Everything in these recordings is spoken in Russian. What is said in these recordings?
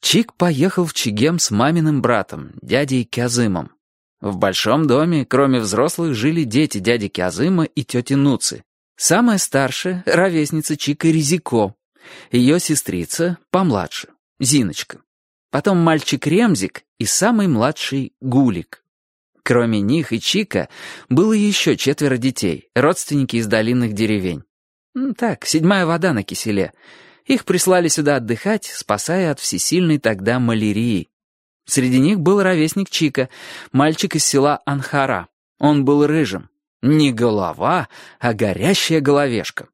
Чик поехал в Чегем с маминым братом, дядей Кязымом. В большом доме, кроме взрослых, жили дети дяди Кязыма и тети Нуцы. Самая старшая — ровесница Чика Резико, ее сестрица помладше, Зиночка. Потом мальчик Ремзик и самый младший Гулик. Кроме них и Чика было еще 4 детей, родственники из долинных деревень. Так, 7-я вода на киселе. Их прислали сюда отдыхать, спасая от всесильной тогда малярии. Среди них был ровесник Чика, мальчик из села Анхара. Он был рыжим. Не голова, а горящая головешка.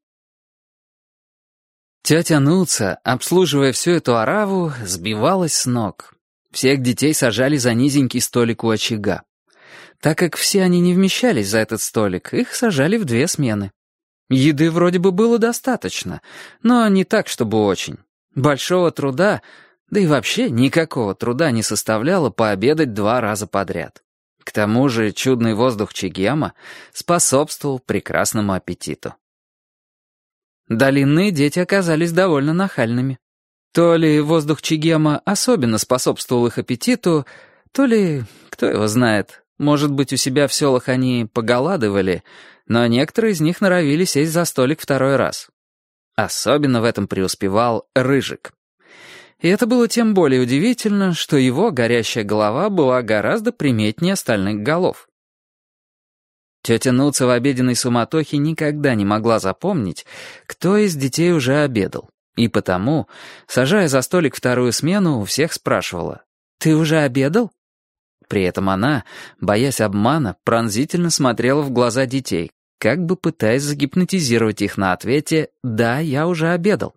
Тетя Нуца, обслуживая всю эту ораву, сбивалась с ног. Всех детей сажали за низенький столик у очага. Так как все они не вмещались за этот столик, их сажали в 2 смены. Еды вроде бы было достаточно, но не так, чтобы очень. Большого труда, да и вообще никакого труда не составляло пообедать 2 раза подряд. К тому же чудный воздух Чегема способствовал прекрасному аппетиту. Долинные дети оказались довольно нахальными. То ли воздух Чегема особенно способствовал их аппетиту, то ли, кто его знает, может быть, у себя в селах они поголадывали, но некоторые из них норовили сесть за столик 2-й раз. Особенно в этом преуспевал Рыжик. И это было тем более удивительно, что его горящая голова была гораздо приметнее остальных голов. Тетя Нуца в обеденной суматохе никогда не могла запомнить, кто из детей уже обедал, и потому, сажая за столик 2-ю смену, у всех спрашивала: «Ты уже обедал?» При этом она, боясь обмана, пронзительно смотрела в глаза детей, как бы пытаясь загипнотизировать их на ответе «Да, я уже обедал».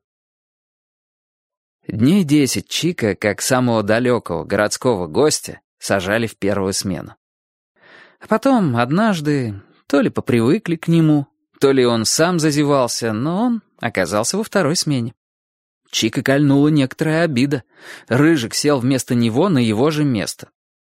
Дней 10 Чика, как самого далекого городского гостя, сажали в 1-ю смену. А потом, однажды, то ли попривыкли к нему, то ли он сам зазевался, но он оказался во 2-й смене. Чика кольнула некоторая обида. Рыжик сел вместо него на его же место.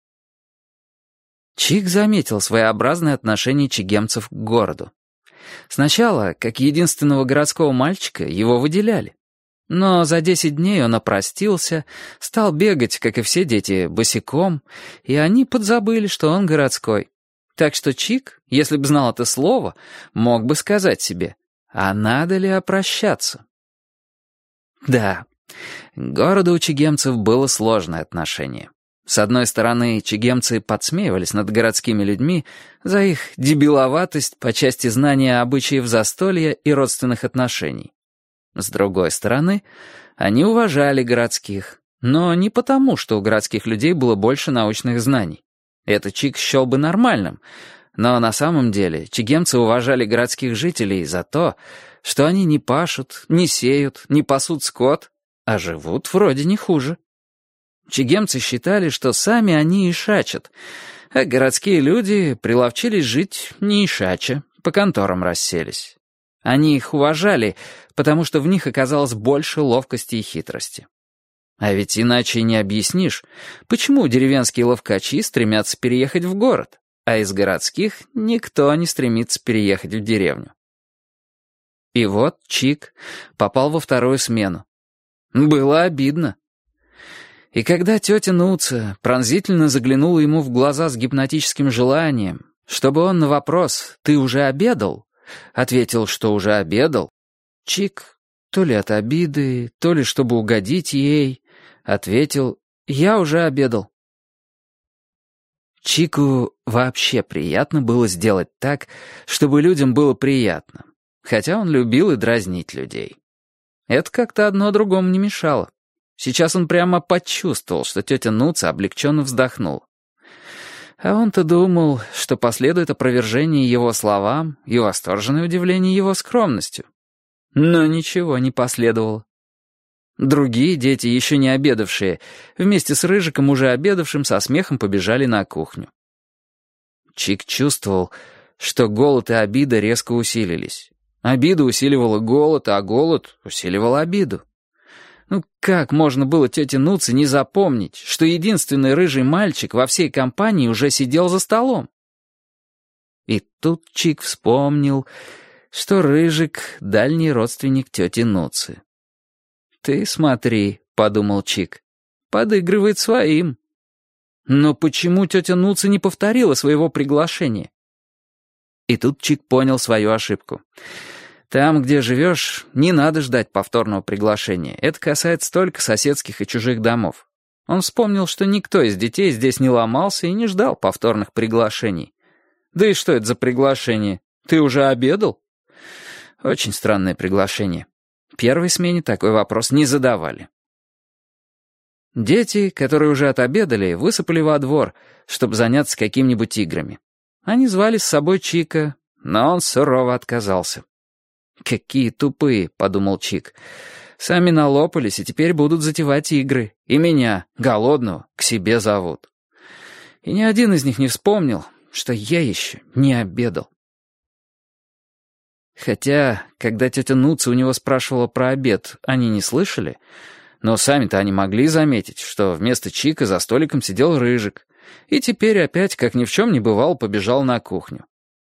Чик заметил своеобразное отношение чегемцев к городу. Сначала, как единственного городского мальчика, его выделяли. Но за 10 дней он опростился, стал бегать, как и все дети, босиком, и они подзабыли, что он городской. Так что Чик, если бы знал это слово, мог бы сказать себе: а надо ли опрощаться? Да, к городу у чегемцев было сложное отношение. С одной стороны, чегемцы подсмеивались над городскими людьми за их дебиловатость по части знания обычаев застолья и родственных отношений. С другой стороны, они уважали городских, но не потому, что у городских людей было больше научных знаний. Это Чик счел бы нормальным, но на самом деле чегемцы уважали городских жителей за то, что они не пашут, не сеют, не пасут скот, а живут вроде не хуже. Чегемцы считали, что сами они ишачат, а городские люди приловчились жить не ишача, по конторам расселись. Они их уважали, потому что в них оказалось больше ловкости и хитрости. А ведь иначе не объяснишь, почему деревенские ловкачи стремятся переехать в город, а из городских никто не стремится переехать в деревню. И вот Чик попал во 2-ю смену. Было обидно. И когда тетя Нуца пронзительно заглянула ему в глаза с гипнотическим желанием, чтобы он на вопрос «Ты уже обедал?» ответил, что уже обедал, Чик, то ли от обиды, то ли чтобы угодить ей, ответил: «Я уже обедал». Чику вообще приятно было сделать так, чтобы людям было приятно, хотя он любил и дразнить людей. Это как-то одно другому не мешало. Сейчас он прямо почувствовал, что тетя Нуца облегченно вздохнула. А он-то думал, что последует опровержение его словам и восторженное удивление его скромностью. Но ничего не последовало. Другие дети, еще не обедавшие, вместе с Рыжиком, уже обедавшим, со смехом побежали на кухню. Чик чувствовал, что голод и обида резко усилились. Обида усиливала голод, а голод усиливал обиду. Ну как можно было тете Нуце не запомнить, что единственный рыжий мальчик во всей компании уже сидел за столом? И тут Чик вспомнил, что Рыжик — дальний родственник тети Нуцы. «Ты смотри», — подумал Чик, подыгрывает своим. Но почему тетя Нуца не повторила своего приглашения? И тут Чик понял свою ошибку. Там, где живешь, не надо ждать повторного приглашения. Это касается только соседских и чужих домов. Он вспомнил, что никто из детей здесь не ломался и не ждал повторных приглашений. Да и что это за приглашение? Ты уже обедал? Очень странное приглашение. Первой смене такой вопрос не задавали. Дети, которые уже отобедали, высыпали во двор, чтобы заняться какими-нибудь играми. Они звали с собой Чика, но он сурово отказался. «Какие тупые», — подумал Чик. «Сами налопались и теперь будут затевать игры. И меня, голодного, к себе зовут». И ни один из них не вспомнил, что я еще не обедал. Хотя, когда тетя Нуца у него спрашивала про обед, они не слышали, но сами-то они могли заметить, что вместо Чика за столиком сидел Рыжик, и теперь опять, как ни в чем не бывало, побежал на кухню.